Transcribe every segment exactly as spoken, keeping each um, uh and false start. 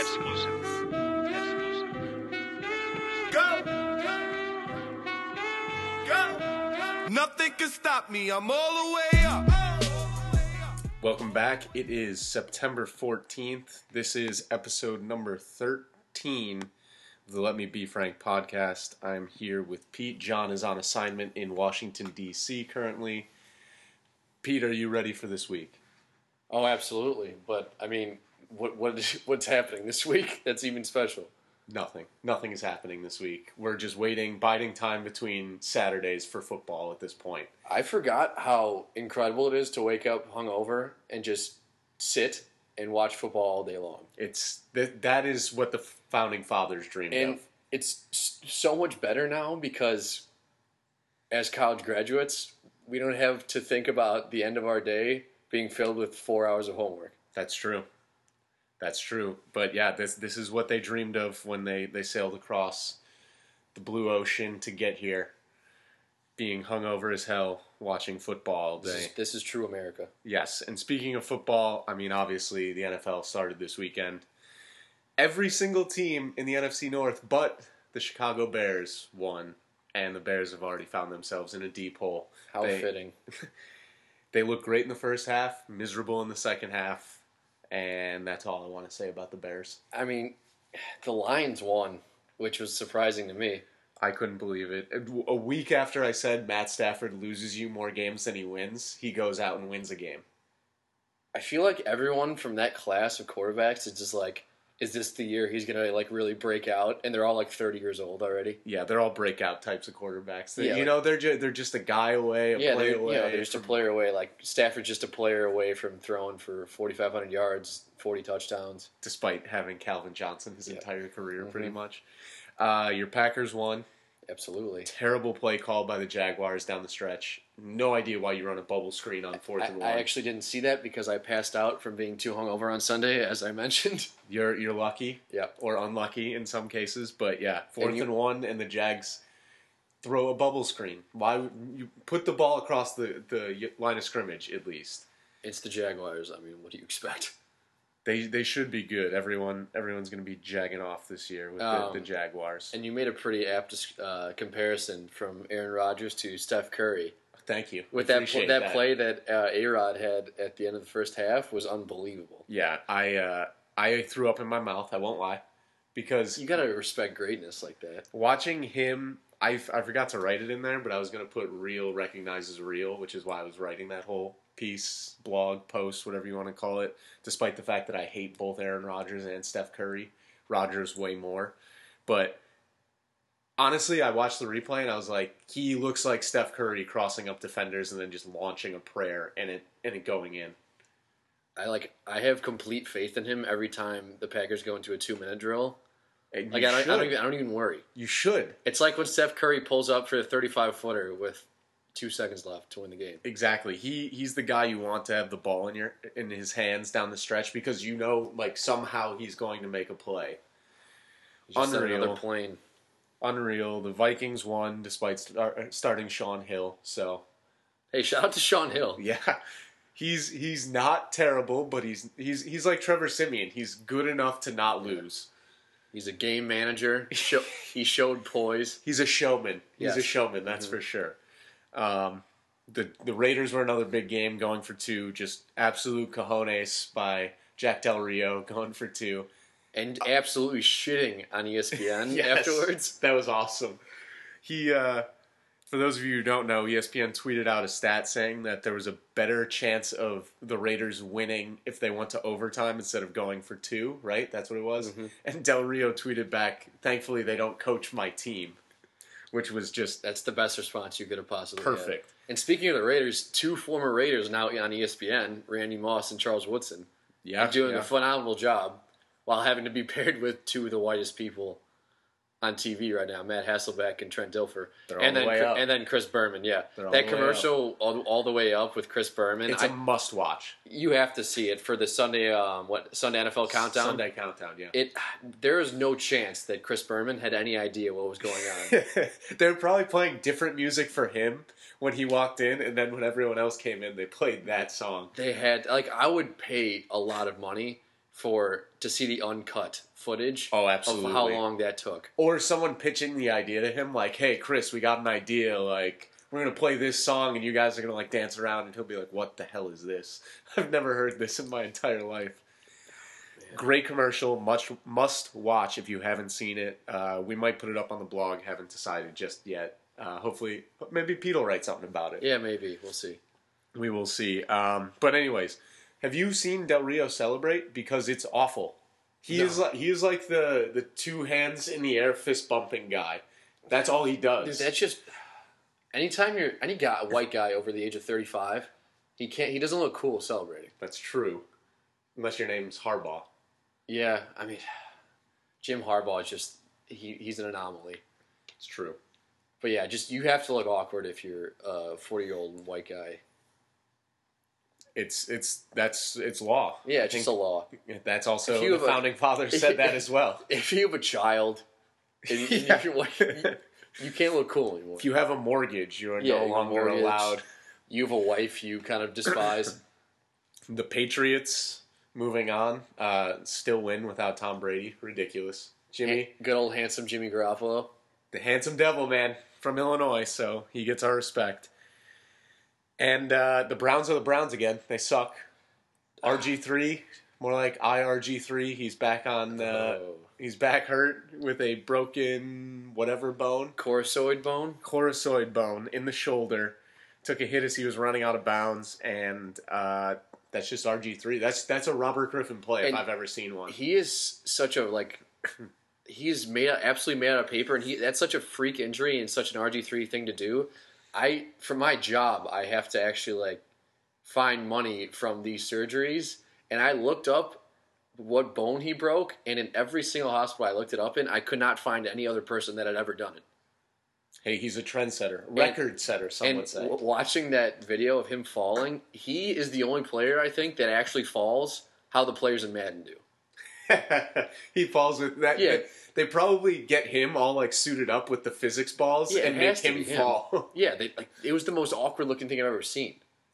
Exclusive. Go! Go! Nothing can stop me. I'm all the way up. Welcome back. It is September fourteenth. This is episode number thirteen of the Let Me Be Frank podcast. I'm here with Pete. John is on assignment in Washington, D C currently. Pete, are you ready for this week? Oh, absolutely. But, I mean, what what is, what's happening this week that's even special? Nothing. Nothing is happening this week. We're just waiting, biding time between Saturdays for football at this point. I forgot how incredible it is to wake up hungover and just sit and watch football all day long. It's that that is what the founding fathers dreamed And of. it's so much better now because as college graduates, we don't have to think about the end of our day being filled with four hours of homework. That's true. That's true. But yeah, this this is what they dreamed of when they, they sailed across the blue ocean to get here. Being hungover as hell, watching football all day. This is, this is true America. Yes, and speaking of football, I mean, obviously the N F L started this weekend. Every single team in the N F C North but the Chicago Bears won, and the Bears have already found themselves in a deep hole. How they, fitting. They look great in the first half, miserable in the second half, and that's all I want to say about the Bears. I mean, the Lions won, which was surprising to me. I couldn't believe it. A week after I said Matt Stafford loses you more games than he wins, he goes out and wins a game. I feel like everyone from that class of quarterbacks is just like, is this the year he's going to like really break out? And they're all like thirty years old already. Yeah, they're all breakout types of quarterbacks. They, Yeah, you like, know, they're just, they're just a guy away, a yeah, play they're, away. you know, they're just a player away. Like Stafford's just a player away from throwing for forty-five hundred yards, forty touchdowns. Despite having Calvin Johnson his Yeah. entire career, Mm-hmm. pretty much. Uh, your Packers won. Absolutely. Terrible play call by the Jaguars down the stretch. No idea why you run a bubble screen on fourth I, and one. I actually didn't see that because I passed out from being too hungover on Sunday, as I mentioned. You're you're lucky, Yeah. or unlucky in some cases, but yeah, fourth and, you- one, and the Jags throw a bubble screen. Why would you put the ball across the, the line of scrimmage at least? It's the Jaguars. I mean, what do you expect? They they should be good. Everyone everyone's going to be jagging off this year with Um, the, the Jaguars. And you made a pretty apt uh, comparison from Aaron Rodgers to Steph Curry. Thank you. With that Appreciate that, that play that uh, A-Rod had at the end of the first half was unbelievable. Yeah, I uh, I threw up in my mouth. I won't lie, because You gotta respect greatness like that. watching him, I, f- I forgot to write it in there, but I was going to put real recognizes real, which is why I was writing that whole piece, blog, post, whatever you want to call it, despite the fact that I hate both Aaron Rodgers and Steph Curry. Rodgers way more. But honestly, I watched the replay and I was like, he looks like Steph Curry crossing up defenders and then just launching a prayer and it and it going in. I like. I have complete faith in him every time the Packers go into a two-minute drill. And Like you I don't, I should. don't even. I don't even worry. You should. It's like when Steph Curry pulls up for the thirty-five footer with two seconds left to win the game. Exactly. He he's the guy you want to have the ball in your in his hands down the stretch because you know like somehow he's going to make a play. He's just on Unreal. another plane. Unreal. The Vikings won despite start, starting Sean Hill. So Hey, shout out to Sean Hill. yeah, he's he's not terrible, but he's he's he's like Trevor Siemian. He's good enough to not lose. He's a game manager. Show, he showed poise. He's a showman. He's Yes. a showman. That's Mm-hmm. for sure. Um, the the Raiders were another big game, going for two. Just absolute cojones by Jack Del Rio, going for two. And absolutely shitting on E S P N Yes, afterwards. that was awesome. He, uh, for those of you who don't know, E S P N tweeted out a stat saying that there was a better chance of the Raiders winning if they went to overtime instead of going for two, right? That's what it was. Mm-hmm. And Del Rio tweeted back, thankfully they don't coach my team, which was just That's the best response you could have possibly perfect. had. And speaking of the Raiders, two former Raiders now on E S P N, Randy Moss and Charles Woodson, Yeah, are doing yeah. a phenomenal job while having to be paired with two of the whitest people on T V right now, Matt Hasselbeck and Trent Dilfer. They're all and the then way up. and then Chris Berman, yeah. They're all That the way commercial all, all the way up with Chris Berman. It's I, a must watch. you have to see it for the Sunday um what Sunday N F L countdown. Sunday countdown, yeah. It there is no chance that Chris Berman had any idea what was going on. They were probably playing different music for him when he walked in, and then when everyone else came in, they played that song. They had like I would pay a lot of money for to see the uncut footage. Oh, Of absolutely. how long that took. Or someone pitching the idea to him, like, "Hey, Chris, we got an idea. Like, we're gonna play this song, and you guys are gonna like dance around." And he'll be like, "What the hell is this? I've never heard this in my entire life." Man. Great commercial. Much must watch if you haven't seen it. Uh, we might put it up on the blog. Haven't decided just yet. Uh, hopefully, maybe Pete will write something about it. Yeah, maybe we'll see. We will see. Um, but anyways, have you seen Del Rio celebrate? Because it's awful. He No. is like he is like the the two hands in the air fist bumping guy. That's all he does. Dude, that's just anytime you're any guy, a white guy over the age of thirty-five, he can't. He doesn't look cool celebrating. That's true. Unless your name's Harbaugh. Yeah, I mean, Jim Harbaugh is just he, he's an anomaly. It's true. But yeah, just you have to look awkward if you're a forty-year-old white guy. It's it's that's it's law. Yeah, I it's think just a law. that's also If you the have a- founding fathers said that as well. If you have a child, and, and Yeah. you're white, you, you can't look cool anymore. If you have a mortgage, you are Yeah, no you have a longer mortgage. allowed. You have a wife you kind of despise. The Patriots, moving on, uh, still win without Tom Brady. Ridiculous. Jimmy, Good old handsome Jimmy Garoppolo. the handsome devil man from Illinois, so he gets our respect. And uh, the Browns are the Browns again. They suck. R G three, more like I R G three. He's back on. Uh, Oh. He's back hurt with a broken whatever bone, Coracoid bone. coracoid bone in the shoulder. Took a hit as he was running out of bounds, and uh, that's just R G three. That's that's a Robert Griffin play if And I've ever seen one. He is such a like. He's made out, absolutely made out of paper, and he that's such a freak injury and such an R G three thing to do. I for my job, I have to actually like find money from these surgeries, and I looked up what bone he broke, and in every single hospital I looked it up in, I could not find any other person that had ever done it. Hey, he's a trendsetter, record setter. Some And would say. w- watching that video of him falling, he is the only player I think that actually falls how the players in Madden do. He falls with that. Yeah. They, they probably get him all like suited up with the physics balls Yeah, and it make has to him be him. fall. Yeah, they, like, it was the most awkward looking thing I've ever seen.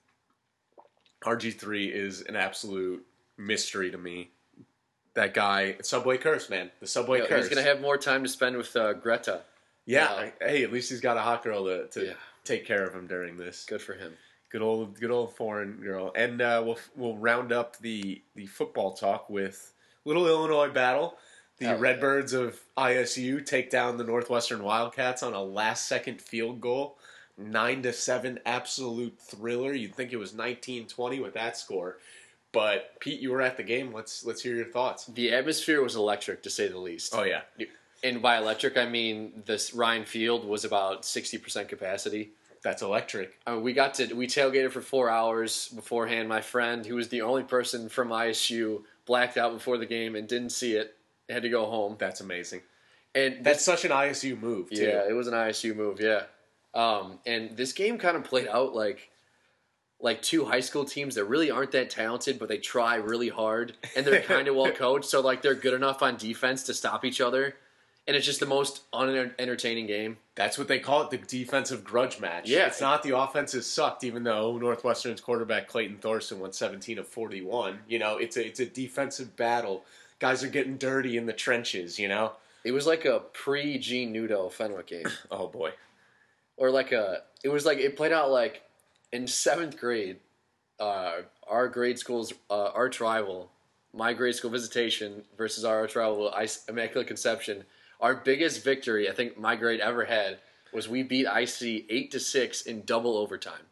R G three is an absolute mystery to me. That guy, Subway Curse, man. The Subway You know, Curse. he's going to have more time to spend with uh, Greta. yeah. uh, Hey, at least he's got a hot girl to, to Yeah. take care of him during this. Good for him. Good old, good old foreign girl. And uh, we'll we'll round up the the football talk with little Illinois battle. The Oh, yeah. Redbirds of I S U take down the Northwestern Wildcats on a last second field goal, nine to seven, absolute thriller. You'd think it was nineteen twenty with that score, but Pete, you were at the game. Let's let's hear your thoughts. The atmosphere was electric, to say the least. Oh yeah, And by electric, I mean this Ryan Field was about sixty percent capacity. that's electric. I mean, we got to we tailgated for four hours beforehand. My friend, who was the only person from I S U, blacked out before the game and didn't see it. Had to go home. That's amazing. And That's such an I S U move too. yeah, it was an I S U move. Yeah, um, and this game kind of played out like like two high school teams that really aren't that talented, but they try really hard and they're kind of well coached. So like they're good enough on defense to stop each other, and it's just the most unentertaining game. That's what they call it, the defensive grudge match. Yeah. It's not the offenses sucked, even though Northwestern's quarterback Clayton Thorson went seventeen of forty-one. You know, it's a it's a defensive battle. Guys are getting dirty in the trenches, you know? It was like a pre Gene Nudo Fenwick game, Oh boy. or like a. It was like it played out like in seventh grade. Uh, our grade school's uh, arch rival, my grade school Visitation versus our arch rival Ice- Immaculate Conception. Our biggest victory I think my grade ever had was we beat I C eight to six in double overtime.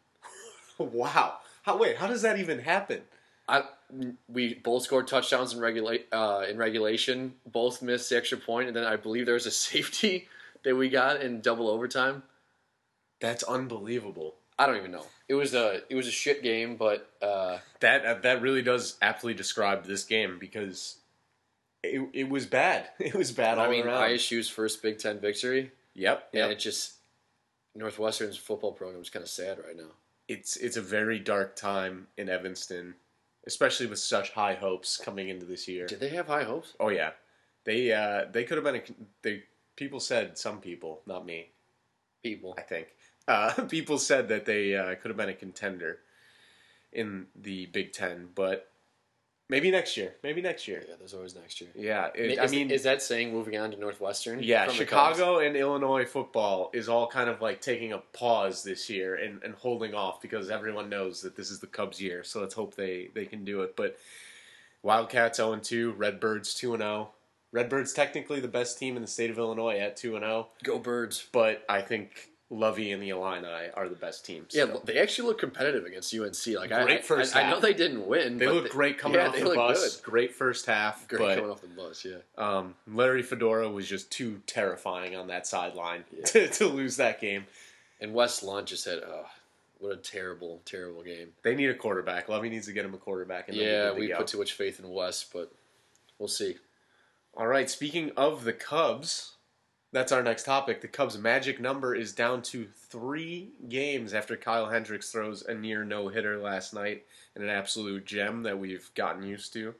Wow. How wait, how does that even happen? I we both scored touchdowns in regula- uh, in regulation. Both missed the extra point, and then I believe there was a safety that we got in double overtime. That's unbelievable. I don't even know. It was a it was a shit game, but uh, That uh, that really does aptly describe this game because it it was bad. It was bad all I mean around. I S U's first Big Ten victory, Yep. and Yep. it just Northwestern's football program is kind of sad right now. It's it's a very dark time in Evanston, especially with such high hopes coming into this year. Did they have high hopes? Oh yeah, they uh, they could have been a they people said some people, not me, People, I think. Uh, people said that they uh, could have been a contender in the Big Ten, but Maybe next year. Maybe next year. Yeah, there's always next year. Yeah, it, is, I mean, is that saying moving on to Northwestern? yeah, from the Chicago and Illinois football is all kind of like taking a pause this year and, and holding off because everyone knows that this is the Cubs' year. So let's hope they, they can do it. But Wildcats oh and two, Redbirds two and oh. Redbirds technically the best team in the state of Illinois at two and oh. Go Birds. But I think Lovey and the Illini are the best teams. Yeah, they actually look competitive against U N C. Like great I, first I, half. I know they didn't win. They but look they, great coming yeah, off they the look bus. Good. Great first half. Great but, coming off the bus, yeah. Um, Larry Fedora was just too terrifying on that sideline Yeah. to, to lose that game. And Wes Lunt just had, oh, what a terrible, terrible game. They need a quarterback. Lovey needs to get him a quarterback. And Yeah, we we put too much faith in Wes, but we'll see. All right, speaking of the Cubs, that's our next topic. The Cubs' magic number is down to three games after Kyle Hendricks throws a near no-hitter last night and an absolute gem that we've gotten used to.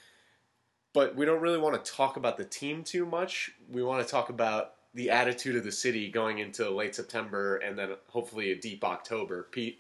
But we don't really want to talk about the team too much. We want to talk about the attitude of the city going into late September and then hopefully a deep October. Pete,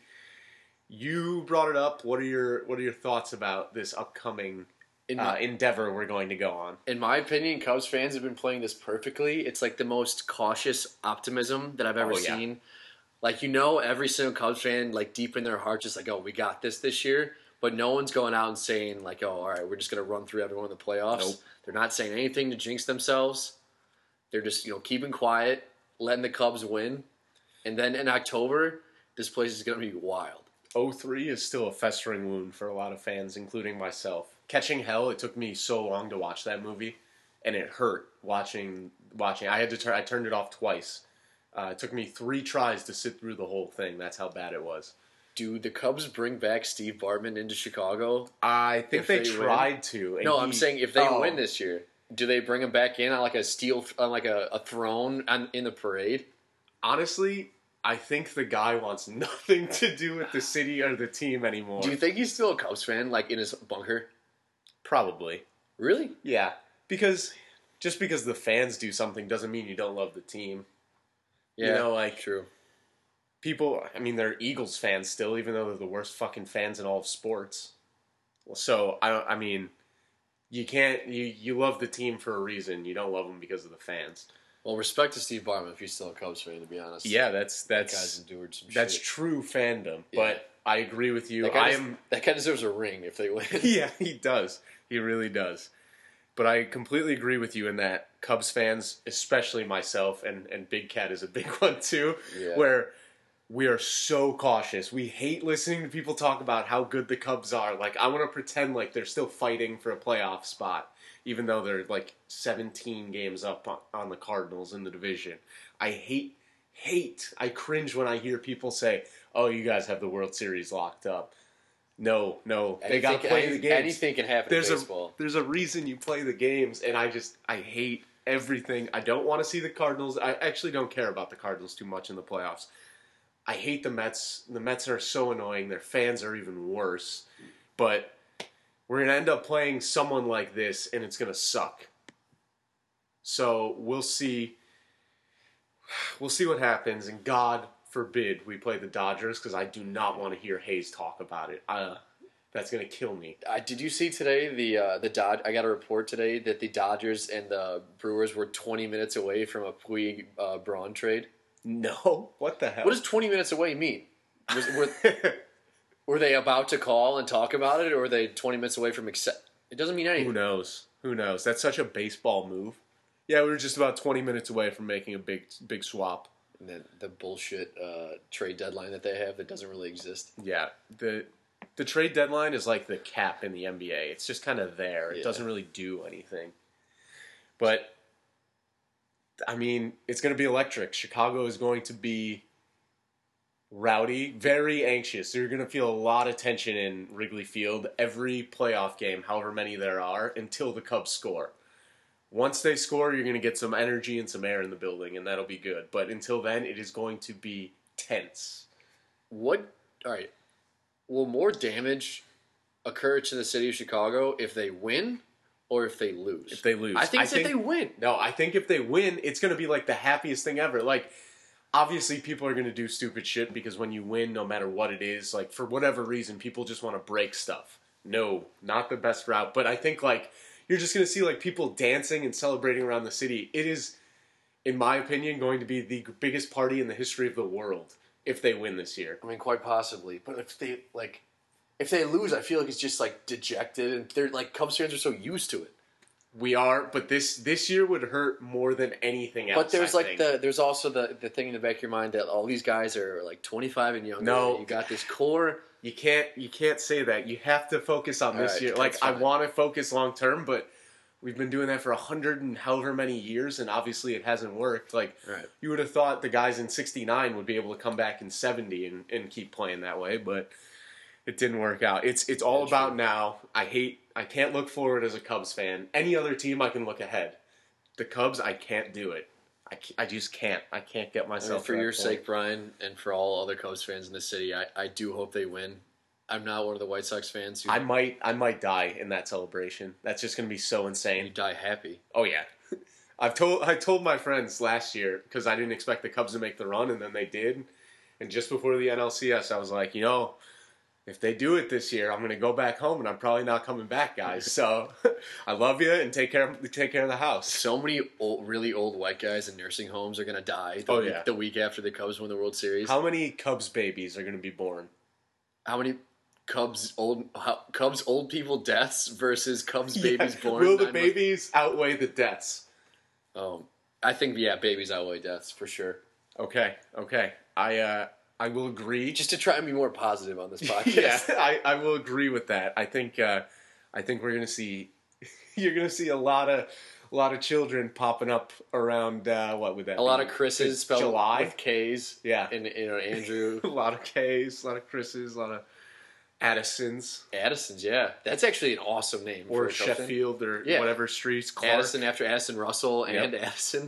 you brought it up. What are your what are your thoughts about this upcoming In uh, my, endeavor we're going to go on? in my opinion, Cubs fans have been playing this perfectly. It's like the most cautious optimism that I've ever Oh, yeah. seen. Like, you know, every single Cubs fan, like, deep in their heart, just like, oh, we got this this year. But no one's going out and saying, like, oh, all right, we're just going to run through everyone in the playoffs. Nope. They're not saying anything to jinx themselves. They're just, you know, keeping quiet, letting the Cubs win. And then in October, this place is going to be wild. oh three is still a festering wound for a lot of fans, including myself. Catching Hell, it took me so long to watch that movie, and it hurt watching. Watching, I had to turn. I turned it off twice. Uh, it took me three tries to sit through the whole thing. That's how bad it was. Do the Cubs bring back Steve Bartman into Chicago? I think If they, they win? tried to. and No, he- I'm saying if they oh, win this year, do they bring him back in on like a steel, on like a, a throne on, in the parade? Honestly, I think the guy wants nothing to do with the city or the team anymore. Do you think he's still a Cubs fan, like in his bunker? Probably. Really? Yeah, because just because the fans do something doesn't mean you don't love the team. Yeah, You know, like- true. People, I mean, they're Eagles fans still, even though they're the worst fucking fans in all of sports. So, I don't, I mean, you can't, you, you love the team for a reason. You don't love them because of the fans. Well, respect to Steve Bartman if he's still a Cubs fan, to be honest. Yeah, that's, that guy's that's, endured some that's shit. true fandom. Yeah. But I agree with you. That guy, I des- am, that guy deserves a ring if they win. yeah, he does. He really does. But I completely agree with you in that Cubs fans, especially myself, and, and Big Cat is a big one too, Yeah. where we are so cautious. We hate listening to people talk about how good the Cubs are. Like, I want to pretend like they're still fighting for a playoff spot, even though they're like seventeen games up on, on the Cardinals in the division. I hate, hate, I cringe when I hear people say, oh, you guys have the World Series locked up. No, no, they got to Anything- play any- the games. Anything can happen There's in a baseball. there's a reason you play the games, and I just I hate everything. I don't want to see the Cardinals. I actually don't care about the Cardinals too much in the playoffs. I hate the Mets. The Mets are so annoying. Their fans are even worse. But we're gonna end up playing someone like this, and it's gonna suck. So we'll see. We'll see what happens, and God forbid we play the Dodgers, because I do not want to hear Hayes talk about it. Uh, that's gonna kill me. Uh, did you see today the uh, the Dod? I got a report today that the Dodgers and the Brewers were twenty minutes away from a Puig uh, Braun trade. No, what the hell? What does twenty minutes away mean? Was, were, were they about to call and talk about it, or were they twenty minutes away from accept? It doesn't mean anything. Who knows? Who knows? That's such a baseball move. Yeah, we were just about twenty minutes away from making a big, big swap. And then the bullshit uh, trade deadline that they have that doesn't really exist. Yeah, the the trade deadline is like the cap in the N B A. It's just kind of there. It Yeah. doesn't really do anything. But I mean, it's going to be electric. Chicago is going to be rowdy, very anxious. You're going to feel a lot of tension in Wrigley Field every playoff game, however many there are, until the Cubs score. Once they score, you're going to get some energy and some air in the building, and that'll be good. But until then, it is going to be tense. What? All right. Will more damage occur to the city of Chicago if they win or if they lose? If they lose. I think I it's think- if they win. No, I think if they win, it's going to be like the happiest thing ever. Like, obviously, people are going to do stupid shit because when you win, no matter what it is, like, for whatever reason, people just want to break stuff. no, not the best route. But I think like you're just going to see like people dancing and celebrating around the city. It is, in my opinion, going to be the biggest party in the history of the world if they win this year. I mean, quite possibly. But if they like, if they lose, I feel like it's just like dejected, and they're like Cubs fans are so used to it. We are, but this this year would hurt more than anything else. But there's I like think. the there's also the the thing in the back of your mind that all these guys are like twenty-five and younger. No. You got this core. You can't you can't say that. You have to focus on this All right, year. Like that's I fine. want to focus long term, but we've been doing that for a hundred and however many years, and obviously it hasn't worked. Like Right. you would have thought the guys in sixty-nine would be able to come back in seventy and, and keep playing that way, but it didn't work out. It's it's all That's about true. now. I hate I can't look forward as a Cubs fan. Any other team I can look ahead. The Cubs, I can't do it. I, ca- I just can't. I can't get I myself. mean, for to that your point. sake, Brian, and for all other Cubs fans in the city, I, I do hope they win. I'm not one of the White Sox fans who I might I might die in that celebration. That's just gonna be so you insane. die happy. Oh yeah, I've told I told my friends last year because I didn't expect the Cubs to make the run, and then they did. And just before the N L C S, I was like, you know, if they do it this year, I'm gonna go back home, and I'm probably not coming back, guys. So I love you, and take care of, take care of the house. So many old, really old white guys in nursing homes are gonna die. The Oh, week, yeah. the week after the Cubs win the World Series. How many Cubs babies are gonna be born? How many Cubs old how, Cubs old people deaths versus Cubs babies Yeah. born? Will the nine months- babies outweigh the deaths? Oh, I think yeah, babies outweigh deaths for sure. Okay, okay. I uh, I will agree. Just to try and be more positive on this podcast. Yeah, I, I will agree with that. I think uh, I think we're gonna see you're gonna see a lot of a lot of children popping up around uh, what would that A lot be? of Chris's It's spelled July. with K's. Yeah. and you know Andrew A lot of K's, a lot of Chris's, a lot of Addisons Addison's. Yeah, that's actually an awesome name or for a Cubs fan. Sheffield or Yeah. whatever streets. Clark. Addison after Addison Russell and Yep. Addison.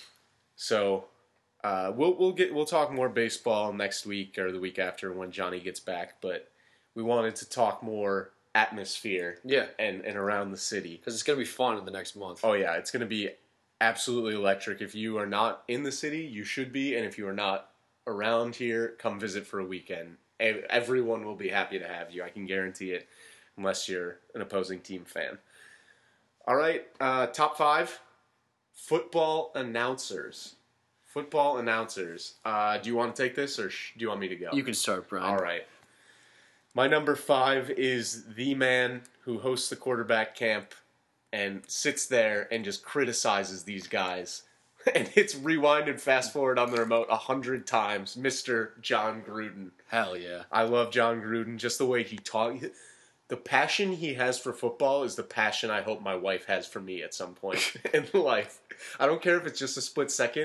So uh, we'll we'll get we'll talk more baseball next week or the week after when Johnny gets back. But we wanted to talk more atmosphere Yeah, and and around the city. because it's gonna be fun in the next month. Oh yeah, it's going to be absolutely electric. If you are not in the city, you should be, and if you are not around here, come visit for a weekend. Ev- Everyone will be happy to have you. I can guarantee it, unless you're an opposing team fan. All right, uh, top five football announcers. Football announcers. Uh, do you want to take this, or sh- do you want me to go? You can start, Brian. All right. My number five is the man who hosts the quarterback camp and sits there and just criticizes these guys and hits rewind and fast forward on the remote a hundred times, Mister John Gruden. Hell yeah. I love John Gruden, just the way he talks. The passion he has for football is the passion I hope my wife has for me at some point in life. I don't care if it's just a split second.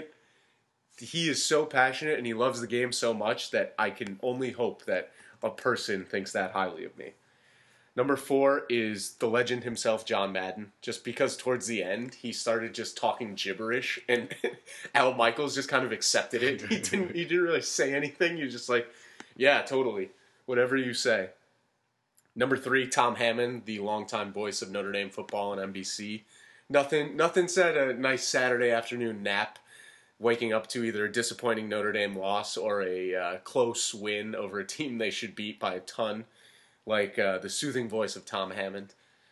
He is so passionate and he loves the game so much that I can only hope that a person thinks that highly of me. Number four is the legend himself, John Madden. Just because towards the end he started just talking gibberish, and Al Michaels just kind of accepted it. He didn't. He didn't really say anything. He was just like, "Yeah, totally, whatever you say." Number three, Tom Hammond, the longtime voice of Notre Dame football on N B C. Nothing. Nothing said a nice Saturday afternoon nap, waking up to either a disappointing Notre Dame loss or a uh, close win over a team they should beat by a ton, like uh, the soothing voice of Tom Hammond.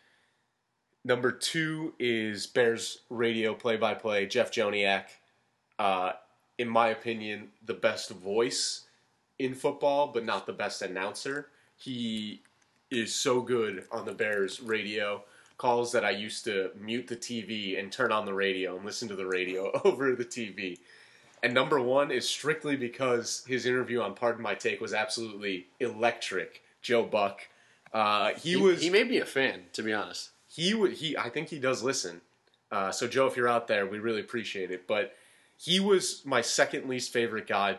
Number two is Bears radio play-by-play, Jeff Joniak. Uh, in my opinion, the best voice in football, but not the best announcer. He is so good on the Bears radio calls that I used to mute the T V and turn on the radio and listen to the radio over the T V. And number one is strictly because his interview on Pardon My Take was absolutely electric. Joe Buck. Uh, he, He, was he made me a fan, to be honest. he would he I think he does listen. Uh, so Joe, if you're out there, we really appreciate it. But he was my second least favorite guy,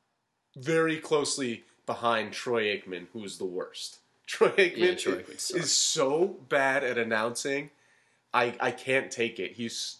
very closely behind Troy Aikman, who is the worst. Troy Aikman, Yeah, Troy Aikman sucks. is so bad at announcing. I I can't take it. He's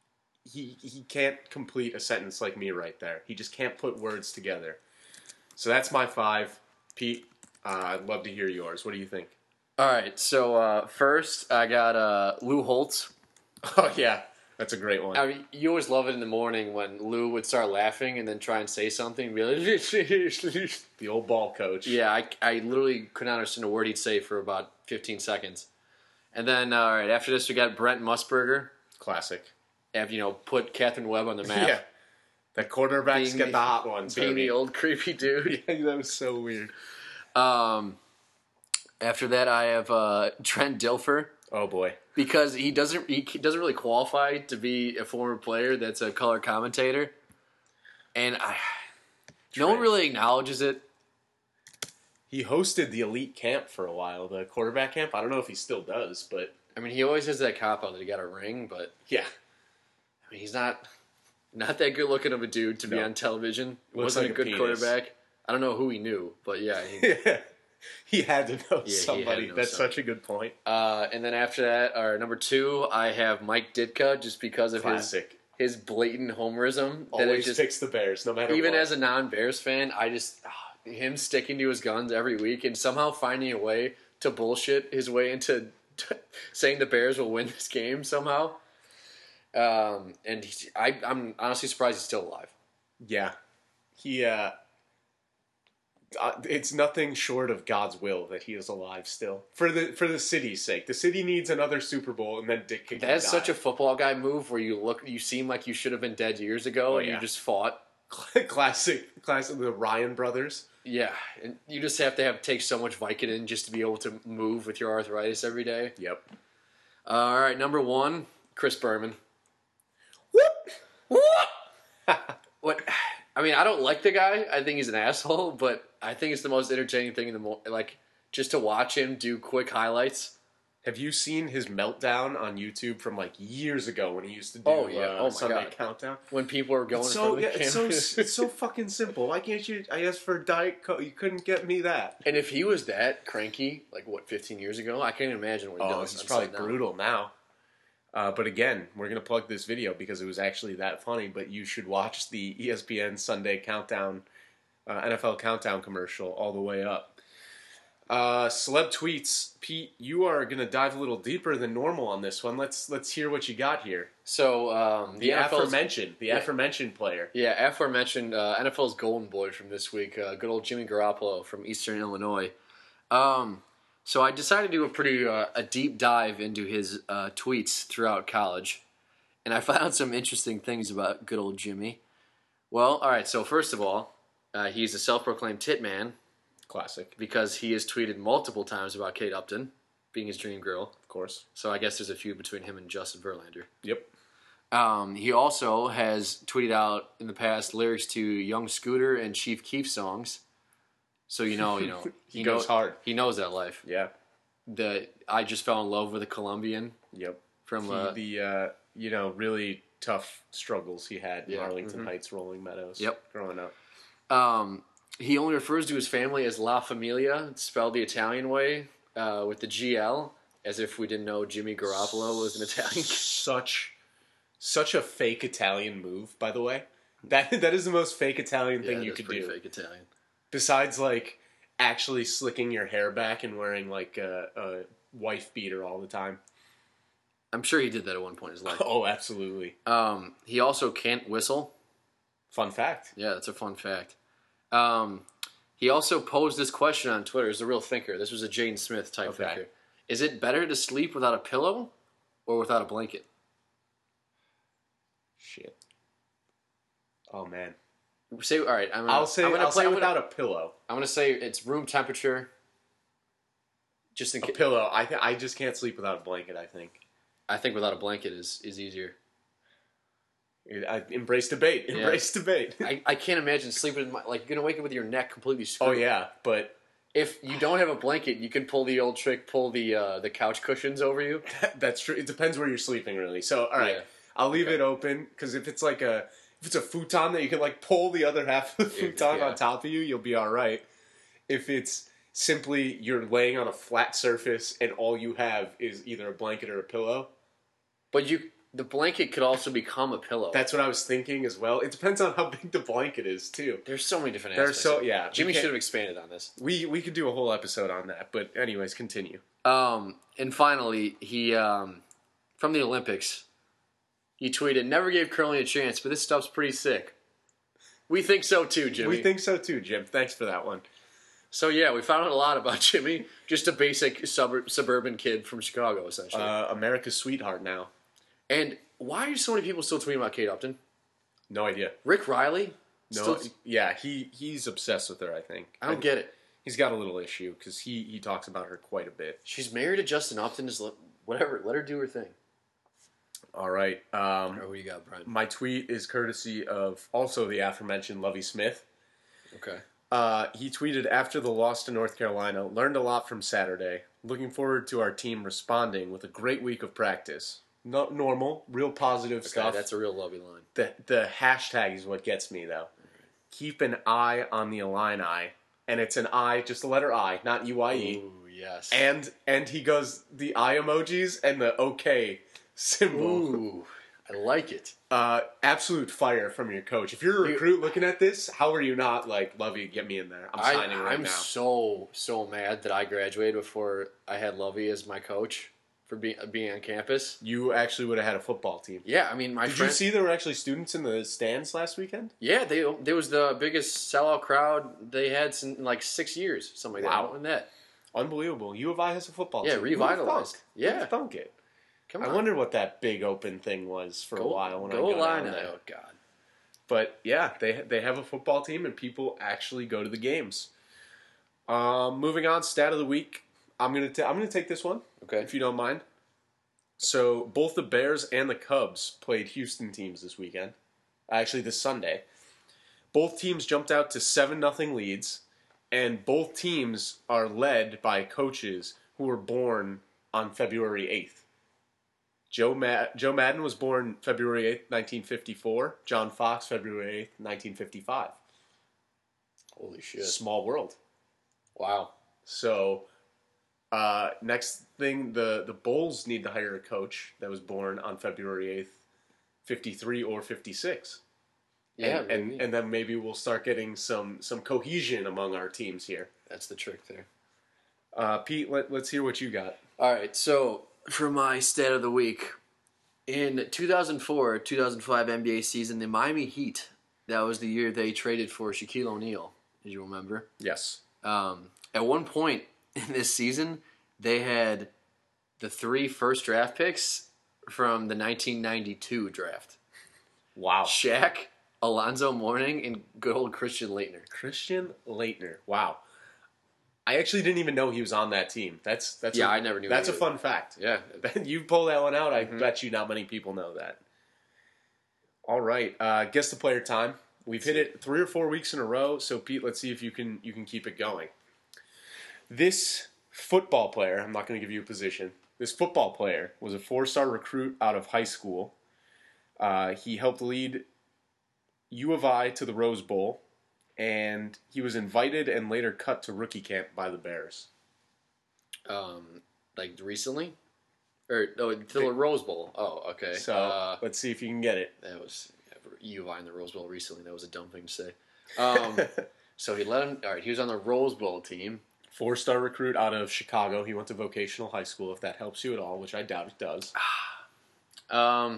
he he can't complete a sentence like me right there. He just can't put words together. So that's my five. Pete, uh, I'd love to hear yours. What do you think? All right, so uh, first I got uh, Lou Holtz. Oh yeah, That's a great one. I mean, you always love it in the morning when Lou would start laughing and then try and say something. And be like, The old ball coach. yeah, I, I literally could not understand a word he'd say for about fifteen seconds. And then, uh, all right, after this, we got Brent Musburger. Classic. Have, you know, put Catherine Webb on the map. Yeah. The quarterbacks Being get the- the hot ones. Being Herbie. the old creepy dude. Yeah, that was so weird. Um, after that, I have uh, Trent Dilfer. Oh, boy. Because he doesn't he doesn't really qualify to be a former player that's a color commentator, and I, no one really acknowledges it. He hosted the elite camp for a while, the quarterback camp. I don't know if he still does, but I mean, he always has that cop out that he got a ring, but yeah. I mean, he's not not that good looking of a dude to be No. on television. Looks Wasn't like a a good penis. quarterback. I don't know who he knew, but yeah. He, He had to know Yeah, he had to somebody. know That's somebody. such a good point. uh, and then after that, our number two, I have Mike Ditka, just because of Classic. his his blatant homerism. That it Always just picks the Bears, no matter even what. as a non-Bears fan, I just ah, him sticking to his guns every week and somehow finding a way to bullshit his way into saying the Bears will win this game somehow. Um, and he's, I, I'm honestly surprised he's still alive. Yeah. He, uh, uh, it's nothing short of God's will that he is alive still. For the for the city's sake. The city needs another Super Bowl, and then Dick can That's die. such a football guy move where you look, you seem like you should have been dead years ago, Oh, and yeah. you just fought. classic, classic. The Ryan brothers. Yeah, and you just have to have take so much Vicodin just to be able to move with your arthritis every day. Yep. Uh, all right, number one, Chris Berman. What? I mean, I don't like the guy. I think he's an asshole, but I think it's the most entertaining thing in the mo- like just to watch him do quick highlights. Have you seen his meltdown on YouTube from like years ago when he used to do Oh, yeah. uh, Oh, my Sunday God. Countdown? When people are going It's in so front yeah, of the it's so cameras. it's so fucking simple. Why can't you? I asked for Diet Coke. You couldn't get me that. And if he was that cranky, like what, fifteen years ago, I can't imagine what he Oh, does. he's on probably site now. brutal now. Uh, but again, we're gonna plug this video because it was actually that funny. But you should watch the E S P N Sunday Countdown, uh, N F L Countdown commercial all the way up. Uh, celeb tweets, Pete. You are gonna dive a little deeper than normal on this one. Let's let's hear what you got here. So um, The the, N F L's aforementioned, the Yeah. aforementioned player. Yeah, aforementioned uh, N F L's golden boy from this week, uh, good old Jimmy Garoppolo from Eastern Illinois. Um, so I decided to do a pretty uh, a deep dive into his uh, tweets throughout college, and I found some interesting things about good old Jimmy. Well, all right. So first of all, uh, he's a self-proclaimed tit man Classic, because he has tweeted multiple times about Kate Upton being his dream girl. of course. So I guess there's a feud between him and Justin Verlander. Yep. Um, he also has tweeted out in the past lyrics to Young Scooter and Chief Keef songs. So you know, you know, He you goes know, hard. He knows that life. Yeah. The I just fell in love with a Colombian Yep. from He- uh, the uh, you know really tough struggles he had in Yeah, Arlington mhm. Heights, Rolling Meadows. Yep. Growing up. um. He only refers to his family as La Familia, it's spelled the Italian way uh, with the G L, as if we didn't know Jimmy Garoppolo was an Italian. Such, such a fake Italian move, by the way. That that is the most fake Italian thing Yeah, you that's could pretty do. fake Italian. Besides, like actually slicking your hair back and wearing like a, a wife beater all the time. I'm sure he did that at one point in his life. Oh, absolutely. Um, he also can't whistle. Fun fact. Yeah, that's a fun fact. Um, he also posed this question on Twitter. He's a real thinker. This was a Jaden Smith type Okay. thinker. Is it better to sleep without a pillow or without a blanket? Shit. Oh man. Say all right. I'm gonna, I'll say I'm gonna I'll play say I'm without gonna, a pillow. I'm gonna say it's room temperature. Just in A case, pillow. I th- I just can't sleep without a blanket. I think. I think without a blanket is is easier. I embrace debate. Yeah. Embrace debate. I, I can't imagine sleeping in my, like you're gonna wake up with your neck completely screwed. Oh yeah, but If you don't have a blanket, you can pull the old trick, pull the uh, the couch cushions over you. that's true. It depends where you're sleeping, really. So all right, Yeah. I'll leave Okay. it open because if it's like a if it's a futon that you can like pull the other half of the futon Yeah. on top of you, you'll be all right. If it's simply you're laying on a flat surface and all you have is either a blanket or a pillow, But you, the blanket could also become a pillow. that's what I was thinking as well. It depends on how big the blanket is too. There's so many different There's aspects. so- of it. yeah, we Jimmy can't- should have expanded on this. We we could do a whole episode on that, but anyways, continue. Um, and finally, he um, from the Olympics. He tweeted, "Never gave curling a chance, but this stuff's pretty sick." We think so too, Jimmy. We think so too, Jim. Thanks for that one. So yeah, we found out a lot about Jimmy. Just a basic sub- suburban kid from Chicago, essentially. Uh, America's sweetheart now. And why are so many people still tweeting about Kate Upton? No idea. Rick Riley? No, Still, yeah, he he's obsessed with her. I think. I don't get it. He's got a little issue because he he talks about her quite a bit. She's married to Justin Upton. Just let, whatever. Let her do her thing. All right. Um, Oh, what you got, Brian? my tweet is courtesy of also the aforementioned Lovey Smith. Okay. Uh, he tweeted after the loss to North Carolina, learned a lot from Saturday. Looking forward to our team responding with a great week of practice. No, normal, real positive Okay, stuff. that's a real lovey line. The the hashtag is what gets me though. Keep an eye on the Illini, and it's an I, just the letter I, not U I E. Ooh, yes. And and he goes the eye emojis and the OK symbol. Ooh, I like it. Uh, absolute fire from your coach. If you're a recruit looking at this, how are you not like, Lovey, get me in there? I'm I, signing right I'm now. so, so mad that I graduated before I had Lovey as my coach for being being on campus. You actually would have had a football team. Yeah, I mean, my Did friend, you see there were actually students in the stands last weekend? Yeah, they there was the biggest sellout crowd they had in like six years, something like Wow. that. More than that. Unbelievable. U of I has a football Yeah, team. revitalized. Who'd have Yeah. thunk? Who'd have thunk it. Come I on, wonder what that big open thing was for go, a while when go I go line down it. there. Oh God. But yeah, they they have a football team and people actually go to the games. Um, moving on, stat of the week. I'm gonna ta- I'm gonna take this one Okay. if you don't mind. So both the Bears and the Cubs played Houston teams this weekend. Actually, this Sunday. Both teams jumped out to seven nothing leads, and both teams are led by coaches who were born on February eighth. Joe, Mad- Joe Madden was born February eighth, nineteen fifty-four. John Fox, February eighth, nineteen fifty-five. Holy shit! Small world. Wow. So, uh, next thing, the, the Bulls need to hire a coach that was born on February eighth, fifty-three or fifty-six. Yeah, and, maybe. and and then maybe we'll start getting some some cohesion among our teams here. That's the trick there. Uh, Pete, let, let's hear what you got. All right, so for my stat of the week, in two thousand four two thousand five N B A season, the Miami Heat, that was the year they traded for Shaquille O'Neal, as you remember. Yes. Um, at one point in this season, they had the three first draft picks from the nineteen ninety-two draft. Wow. Shaq, Alonzo Mourning, and good old Christian Laettner. Christian Laettner. Wow. I actually didn't even know he was on that team. That's that's Yeah, a, I never knew That's a either. fun fact. Yeah. You pull that one out, I Mhm. bet you not many people know that. All right, uh, guess the player time. We've hit it three or four weeks in a row, so Pete, let's see if you can you can keep it going. This football player, I'm not going to give you a position. This football player was a four-star recruit out of high school. Uh, he helped lead U of I to the Rose Bowl, and he was invited and later cut to rookie camp by the Bears. Um, like recently? Or no, to the Rose Bowl. Oh, okay. So uh, let's see if you can get it. that was U of I in the Rose Bowl recently. That was a dumb thing to say. Um, so he let him. All right, he was on the Rose Bowl team. Four-star recruit out of Chicago. He went to vocational high school, if that helps you at all, which I doubt it does. Um,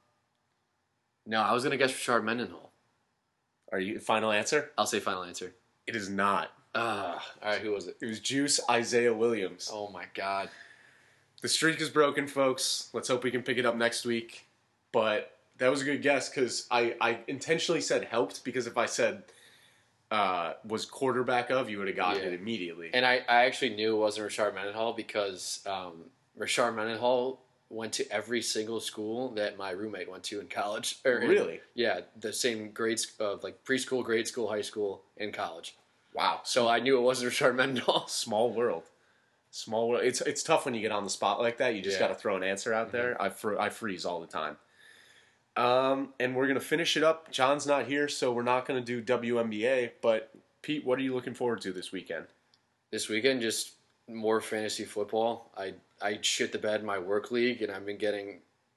no, I was gonna guess Rashard Mendenhall. Are you final answer? I'll say final answer. It is not. Ah, all right. Who was it? It was Juice Isaiah Williams. Oh my God. The streak is broken, folks. Let's hope we can pick it up next week. But that was a good guess because I, I intentionally said helped because if I said uh, was quarterback of, you would have gotten Yeah. it immediately. And I, I actually knew it wasn't Rashard Mendenhall because um, Rashard Mendenhall went to every single school that my roommate went to in college. Or in- Really? yeah, the same grades of like preschool, grade school, high school, and college. Wow. So I knew it wasn't Rashard Mendenhall. Small world. Small world. It's it's tough when you get on the spot like that. You just Yeah. got to throw an answer out there. I fr- I freeze all the time. Um, and we're gonna finish it up. John's not here, so we're not gonna do W N B A. But Pete, what are you looking forward to this weekend? This weekend, just more fantasy football. I I shit the bed in my work league, and I've been getting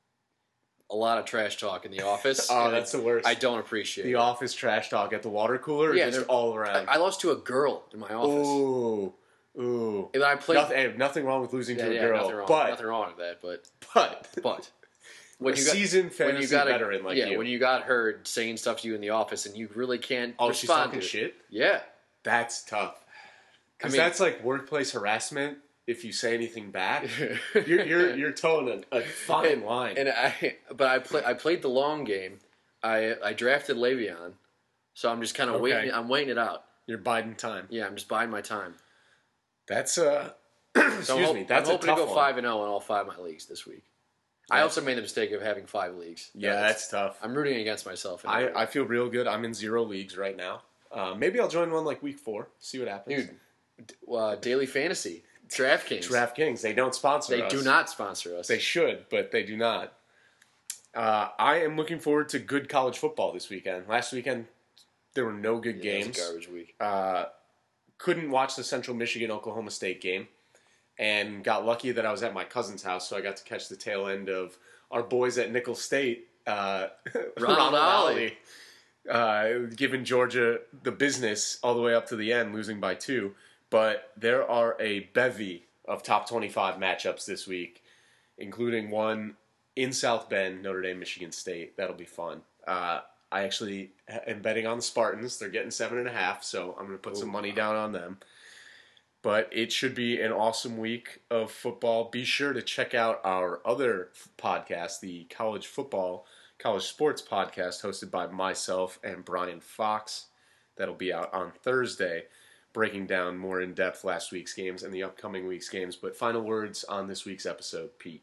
a lot of trash talk in the office. Oh, and that's I, the worst. I don't appreciate The it. office trash talk at the water cooler, or Yeah, just they're- all around. I, I lost to a girl in my office. Ooh, ooh. And I played. Nothing, hey, nothing wrong with losing yeah, to a yeah, girl, nothing wrong. but nothing wrong with that, but but but when a you got, seasoned when fantasy you got a, veteran like yeah, you. when you got her saying stuff to you in the office and you really can't oh, she's respond talking to it. shit? Yeah. That's tough. Because I mean- that's like workplace harassment. If you say anything back, you're you're you're towing a, a fine and, line. And I, but I play, I played the long game. I I drafted Le'Veon, so I'm just kind of Okay. waiting. I'm waiting it out. You're biding time. Yeah, I'm just biding my time. That's uh, So excuse I'm, hope, me. That's I'm a hoping tough to go one. five and zero in all five of my leagues this week. I Yeah. also made the mistake of having five leagues. Yeah, that's tough. I'm rooting against myself. in I, every- I feel real good. I'm in zero leagues right now. Uh, maybe I'll join one like week four. See what happens. Dude, uh, Daily Fantasy, DraftKings. DraftKings, they don't sponsor They us. do not sponsor us. They should, but they do not. Uh, I am looking forward to good college football this weekend. Last weekend, there were no good Yeah, it was games. a garbage week. Uh, couldn't watch the Central Michigan Oklahoma State game, and got lucky that I was at my cousin's house, so I got to catch the tail end of our boys at Nickel State, uh, Ronald Ollie. uh, giving Georgia the business all the way up to the end, losing by two. But there are a bevy of top twenty-five matchups this week, including one in South Bend, Notre Dame, Michigan State. That'll be fun. Uh, I actually am betting on the Spartans. They're getting seven and a half, so I'm going to put some money down on them. But it should be an awesome week of football. Be sure to check out our other podcast, the College Football, College Sports Podcast, hosted by myself and Brian Fox. That'll be out on Thursday, breaking down more in depth last week's games and the upcoming week's games. But final words on this week's episode, Pete.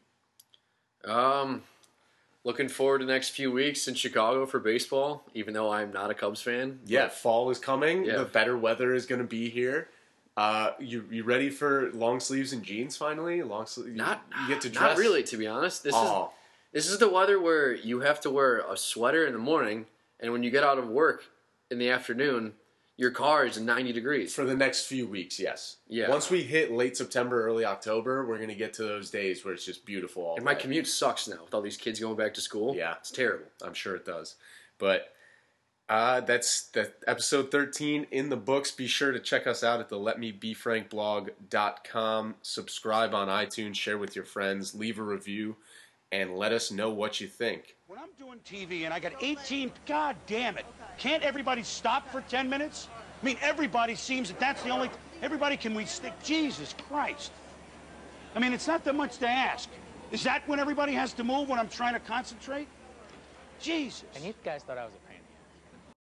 Um, looking forward to the next few weeks in Chicago for baseball, even though I'm not a Cubs fan. Yeah, fall is coming. Yeah. The better weather is going to be here. Uh, you you ready for long sleeves and jeans finally? Long sleeves. Not, you get to dress. not really, to be honest. This Oh. is this is the weather where you have to wear a sweater in the morning, and when you get out of work in the afternoon, your car is ninety degrees. For the next few weeks, yes. Yeah. Once we hit late September, early October, we're going to get to those days where it's just beautiful all And my day. commute sucks now with all these kids going back to school. Yeah. It's terrible. I'm sure it does. But uh, that's that episode thirteen in the books. Be sure to check us out at the let me be frank blog dot com. Subscribe on iTunes, share with your friends, leave a review, and let us know what you think. When I'm doing T V and I got eighteen, god damn it. Can't everybody stop for ten minutes? I mean, everybody seems that that's the only, everybody can we stick, Jesus Christ. I mean, it's not that much to ask. Is that when everybody has to move when I'm trying to concentrate? Jesus. And you guys thought I was a pain.